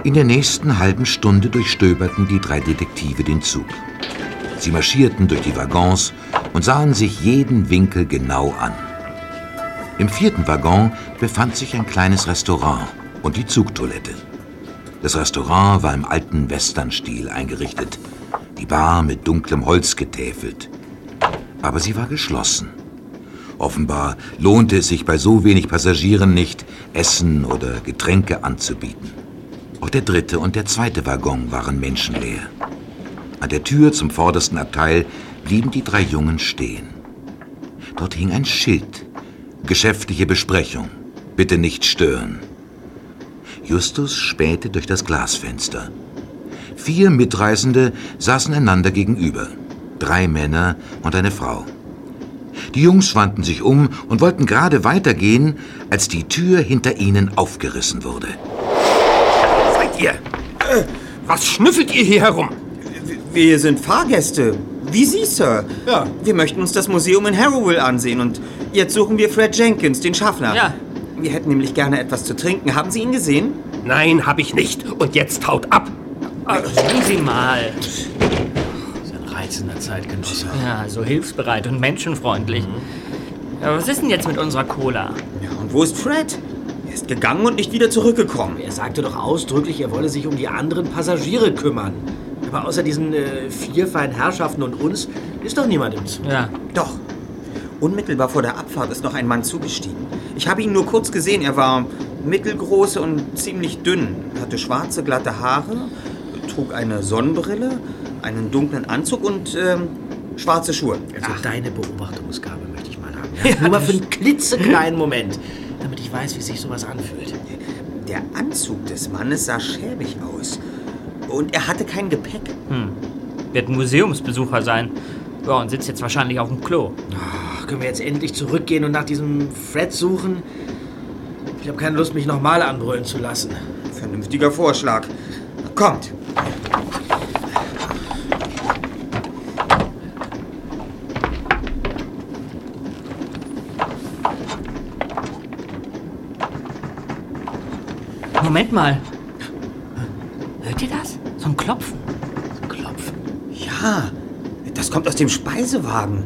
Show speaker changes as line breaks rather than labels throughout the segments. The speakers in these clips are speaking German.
In der nächsten halben Stunde durchstöberten die 3 Detektive den Zug. Sie marschierten durch die Waggons und sahen sich jeden Winkel genau an. Im 4. Waggon befand sich ein kleines Restaurant und die Zugtoilette. Das Restaurant war im alten Western-Stil eingerichtet, die Bar mit dunklem Holz getäfelt. Aber sie war geschlossen. Offenbar lohnte es sich bei so wenig Passagieren nicht, Essen oder Getränke anzubieten. Auch der 3. und der 2. Waggon waren menschenleer. An der Tür zum vordersten Abteil blieben die 3 Jungen stehen. Dort hing ein Schild. Geschäftliche Besprechung. Bitte nicht stören. Justus spähte durch das Glasfenster. 4 Mitreisende saßen einander gegenüber. 3 Männer und eine Frau. Die Jungs wandten sich um und wollten gerade weitergehen, als die Tür hinter ihnen aufgerissen wurde.
Seid ihr? Was schnüffelt ihr hier herum?
Wir sind Fahrgäste. Wie Sie, Sir.
Ja.
Wir möchten uns das Museum in Harrowville ansehen und jetzt suchen wir Fred Jenkins, den Schaffner.
Ja.
Wir hätten nämlich gerne etwas zu trinken. Haben Sie ihn gesehen?
Nein, hab ich nicht. Und jetzt haut ab.
Hören Sie mal.
Ein reizender Zeitgenosse.
Ja, so hilfsbereit und menschenfreundlich. Ja, was ist denn jetzt mit unserer Cola?
Ja, und wo ist Fred? Er ist gegangen und nicht wieder zurückgekommen.
Er sagte doch ausdrücklich, er wolle sich um die anderen Passagiere kümmern. Aber außer diesen 4 feinen Herrschaften und uns ist doch niemand im Zug.
Ja.
Doch. Unmittelbar vor der Abfahrt ist noch ein Mann zugestiegen. Ich habe ihn nur kurz gesehen. Er war mittelgroß und ziemlich dünn. Er hatte schwarze, glatte Haare, trug eine Sonnenbrille, einen dunklen Anzug und schwarze Schuhe.
Also deine Beobachtungsgabe möchte ich mal haben. Ja? Nur mal für einen klitzekleinen Moment, damit ich weiß, wie sich sowas anfühlt.
Der Anzug des Mannes sah schäbig aus. Und er hatte kein Gepäck.
Wird ein Museumsbesucher sein. Ja, und sitzt jetzt wahrscheinlich auf dem Klo.
Ach, können wir jetzt endlich zurückgehen und nach diesem Fred suchen? Ich habe keine Lust, mich nochmal anbrüllen zu lassen.
Vernünftiger Vorschlag. Kommt.
Moment mal. Hört ihr das? So ein Klopfen.
Klopfen.
Ja, das kommt aus dem Speisewagen.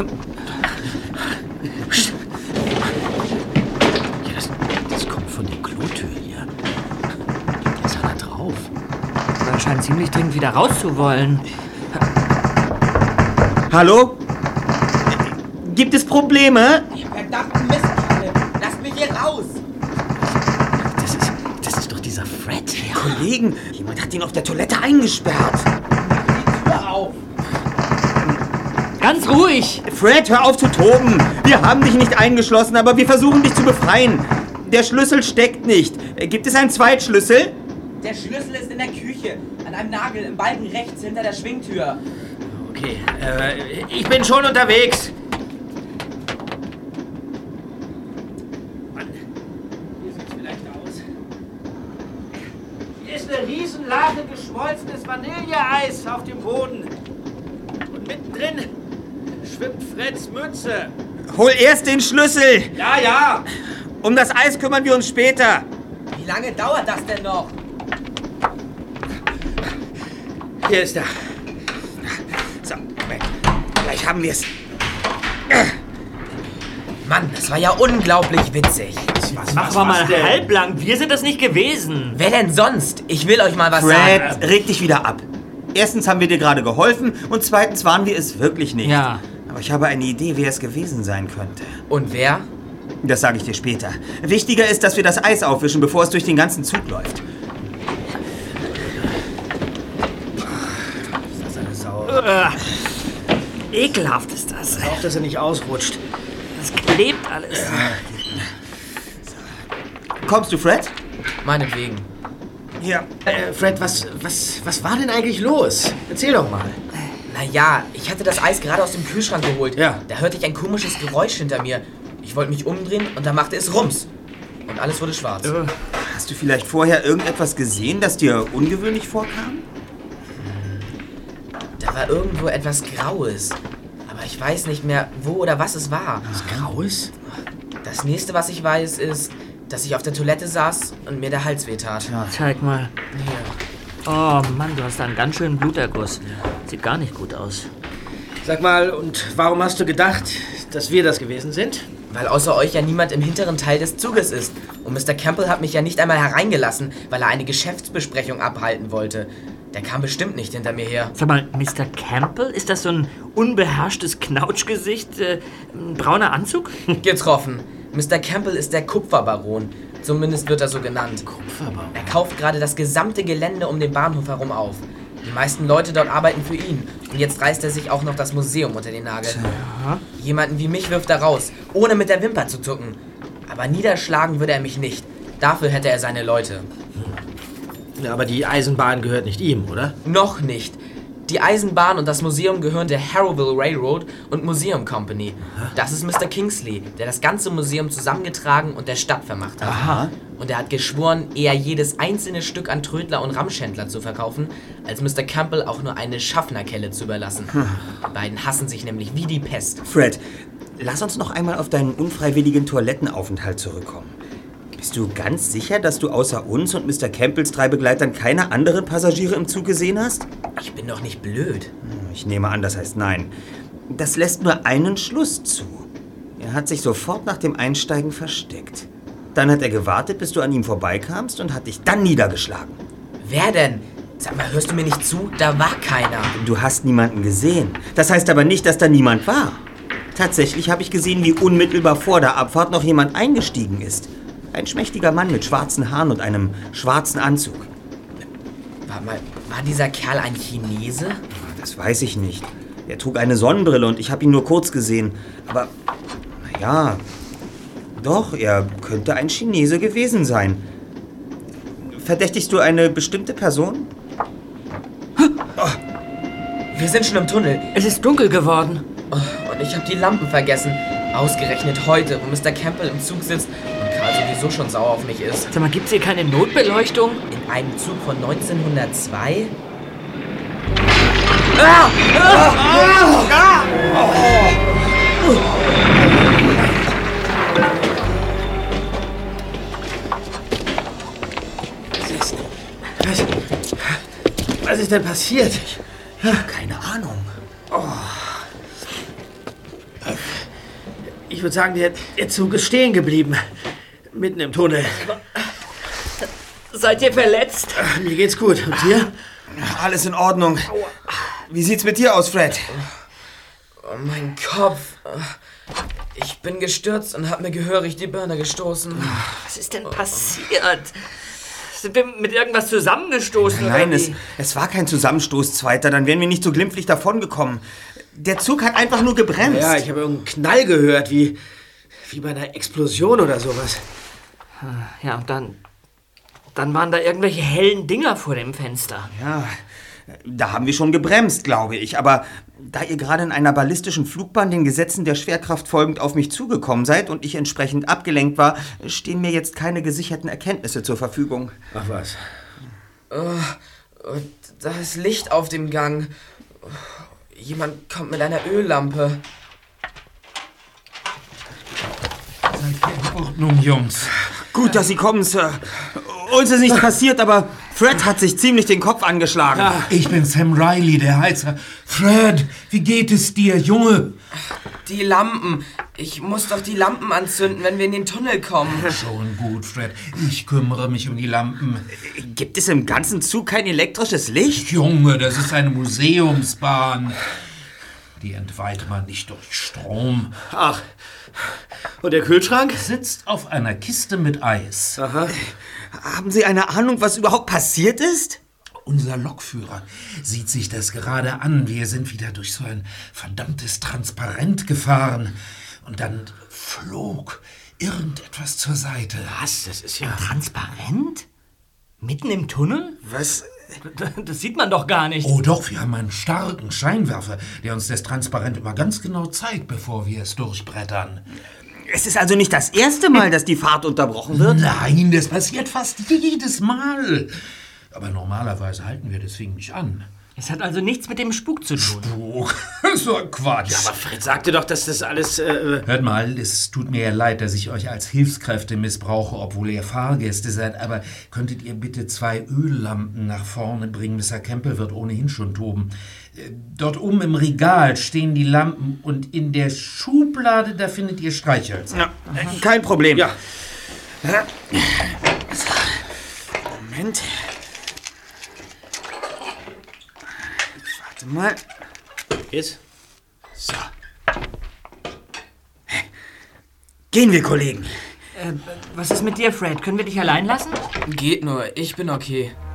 Ja, das kommt von der Klotür hier. Da ist einer drauf.
Er scheint ziemlich dringend wieder raus zu wollen.
Hallo? Gibt es Probleme?
Ihr verdammten Mistkerle! Lasst mich hier raus!
Das ist doch dieser Fred. Ja.
Kollegen, jemand hat ihn auf der Toilette eingesperrt.
Die Tür auf!
Ganz ruhig!
Fred, hör auf zu toben. Wir haben dich nicht eingeschlossen, aber wir versuchen dich zu befreien. Der Schlüssel steckt nicht. Gibt es einen Zweitschlüssel?
Der Schlüssel ist in der Küche, an einem Nagel im Balken rechts hinter der Schwingtür.
Okay, ich bin schon unterwegs. Mann, hier sieht's vielleicht aus. Hier ist eine Riesenlage geschmolzenes Vanilleeis auf dem Boden. Und mittendrin schwimmt Freds Mütze.
Hol erst den Schlüssel.
Ja, ja.
Um das Eis kümmern wir uns später.
Wie lange dauert das denn noch?
Hier ist er.
So, gleich haben wir es.
Mann, das war ja unglaublich witzig.
Mach aber mal halblang. Wir sind das nicht gewesen.
Wer denn sonst? Ich will euch mal was sagen.
Fred, reg dich wieder ab. Erstens haben wir dir gerade geholfen und zweitens waren wir es wirklich nicht.
Ja.
Aber ich habe eine Idee, wer es gewesen sein könnte.
Und wer?
Das sage ich dir später. Wichtiger ist, dass wir das Eis aufwischen, bevor es durch den ganzen Zug läuft.
Ist das eine Sau?
Ekelhaft ist das.
Auf, dass er nicht ausrutscht.
Das klebt alles.
Kommst du, Fred?
Meinetwegen.
Ja.
Fred, was war denn eigentlich los? Erzähl doch mal.
Naja, ich hatte das Eis gerade aus dem Kühlschrank geholt.
Ja.
Da hörte ich ein komisches Geräusch hinter mir. Ich wollte mich umdrehen und dann machte es Rums. Und alles wurde schwarz.
Hast du vielleicht vorher irgendetwas gesehen, das dir ungewöhnlich vorkam?
Da war irgendwo etwas Graues. Aber ich weiß nicht mehr, wo oder was es war.
Was Graues?
Das nächste, was ich weiß, ist, dass ich auf der Toilette saß und mir der Hals wehtat. Ja.
Zeig mal.
Hier.
Oh Mann, du hast da einen ganz schönen Bluterguss. Sieht gar nicht gut aus.
Sag mal, und warum hast du gedacht, dass wir das gewesen sind?
Weil außer euch ja niemand im hinteren Teil des Zuges ist. Und Mr. Campbell hat mich ja nicht einmal hereingelassen, weil er eine Geschäftsbesprechung abhalten wollte. Der kam bestimmt nicht hinter mir her.
Sag mal, Mr. Campbell, ist das so ein unbeherrschtes Knautschgesicht, ein brauner Anzug?
Getroffen. Mr. Campbell ist der Kupferbaron. Zumindest wird er so genannt.
Kupferbaron?
Er kauft gerade das gesamte Gelände um den Bahnhof herum auf. Die meisten Leute dort arbeiten für ihn. Und jetzt reißt er sich auch noch das Museum unter den Nagel.
Ja.
Jemanden wie mich wirft er raus, ohne mit der Wimper zu zucken. Aber niederschlagen würde er mich nicht. Dafür hätte er seine Leute.
Ja, aber die Eisenbahn gehört nicht ihm, oder?
Noch nicht. Die Eisenbahn und das Museum gehören der Harrowville Railroad und Museum Company. Das ist Mr. Kingsley, der das ganze Museum zusammengetragen und der Stadt vermacht hat.
Aha.
Und er hat geschworen, eher jedes einzelne Stück an Trödler und Ramschhändler zu verkaufen, als Mr. Campbell auch nur eine Schaffnerkelle zu überlassen. Die beiden hassen sich nämlich wie die Pest.
Fred, lass uns noch einmal auf deinen unfreiwilligen Toilettenaufenthalt zurückkommen. Bist du ganz sicher, dass du außer uns und Mr. Campbells 3 Begleitern keine anderen Passagiere im Zug gesehen hast?
Ich bin doch nicht blöd.
Ich nehme an, das heißt nein. Das lässt nur einen Schluss zu. Er hat sich sofort nach dem Einsteigen versteckt. Dann hat er gewartet, bis du an ihm vorbeikamst und hat dich dann niedergeschlagen.
Wer denn? Sag mal, hörst du mir nicht zu? Da war keiner.
Du hast niemanden gesehen. Das heißt aber nicht, dass da niemand war. Tatsächlich habe ich gesehen, wie unmittelbar vor der Abfahrt noch jemand eingestiegen ist. Ein schmächtiger Mann mit schwarzen Haaren und einem schwarzen Anzug.
Warte mal, war dieser Kerl ein Chinese?
Das weiß ich nicht. Er trug eine Sonnenbrille und ich habe ihn nur kurz gesehen. Aber, naja, doch, er könnte ein Chinese gewesen sein. Verdächtigst du eine bestimmte Person?
Oh, wir sind schon im Tunnel.
Es ist dunkel geworden.
Oh, und ich habe die Lampen vergessen. Ausgerechnet heute, wo Mr. Campbell im Zug sitzt und Karl sowieso schon sauer auf mich ist.
Sag mal, gibt's hier keine Notbeleuchtung?
In einem Zug von 1902?
Was ist denn passiert?
Keine Ahnung.
Ich würde sagen, der Zug ist stehen geblieben. Mitten im Tunnel.
Seid ihr verletzt?
Mir geht's gut. Und dir?
Alles in Ordnung. Wie sieht's mit dir aus, Fred?
Oh, mein Kopf. Ich bin gestürzt und habe mir gehörig die Birne gestoßen.
Was ist denn passiert? Sind wir mit irgendwas zusammengestoßen?
Nein,
oder wie?
es war kein Zusammenstoß, Zweiter. Dann wären wir nicht so glimpflich davongekommen. Der Zug hat einfach nur gebremst.
Ja, ich habe irgendeinen Knall gehört, wie bei einer Explosion oder sowas.
Ja, und dann waren da irgendwelche hellen Dinger vor dem Fenster.
Ja, da haben wir schon gebremst, glaube ich. Aber da ihr gerade in einer ballistischen Flugbahn den Gesetzen der Schwerkraft folgend auf mich zugekommen seid und ich entsprechend abgelenkt war, stehen mir jetzt keine gesicherten Erkenntnisse zur Verfügung.
Ach was.
Da ist Licht auf dem Gang. Jemand kommt mit einer Öllampe.
Seid ihr in Ordnung, Jungs?
Gut, dass Sie kommen, Sir. Uns ist nichts passiert, aber Fred hat sich ziemlich den Kopf angeschlagen.
Ja, ich bin Sam Riley, der Heizer. Fred, wie geht es dir, Junge?
Die Lampen. Ich muss doch die Lampen anzünden, wenn wir in den Tunnel kommen.
Schon gut, Fred. Ich kümmere mich um die Lampen.
Gibt es im ganzen Zug kein elektrisches Licht?
Junge, das ist eine Museumsbahn. Die entweiht man nicht durch Strom.
Ach, und der Kühlschrank?
Sitzt auf einer Kiste mit Eis.
Aha.
Haben Sie eine Ahnung, was überhaupt passiert ist?
Unser Lokführer sieht sich das gerade an. Wir sind wieder durch so ein verdammtes Transparent gefahren. Und dann flog irgendetwas zur Seite.
Was? Das ist ja...
Transparent? Mitten im Tunnel?
Was?
Das sieht man doch gar nicht.
Oh doch, wir haben einen starken Scheinwerfer, der uns das Transparent immer ganz genau zeigt, bevor wir es durchbrettern.
Es ist also nicht das erste Mal, dass die Fahrt unterbrochen wird?
Nein, das passiert fast jedes Mal. Aber normalerweise halten wir deswegen nicht an.
Es hat also nichts mit dem Spuk zu tun.
Spuk? So ein Quatsch.
Aber Fred sagte doch, dass das alles...
Hört mal, es tut mir ja leid, dass ich euch als Hilfskräfte missbrauche, obwohl ihr Fahrgäste seid, aber könntet ihr bitte 2 Öllampen nach vorne bringen? Mr. Campbell wird ohnehin schon toben. Dort oben im Regal stehen die Lampen und in der Schublade, da findet ihr Streichhölzer.
Ja, kein Problem.
Ja.
Moment. Warte mal.
Ist? So.
Gehen wir, Kollegen.
Was ist mit dir, Fred? Können wir dich allein lassen?
Geht nur, ich bin okay.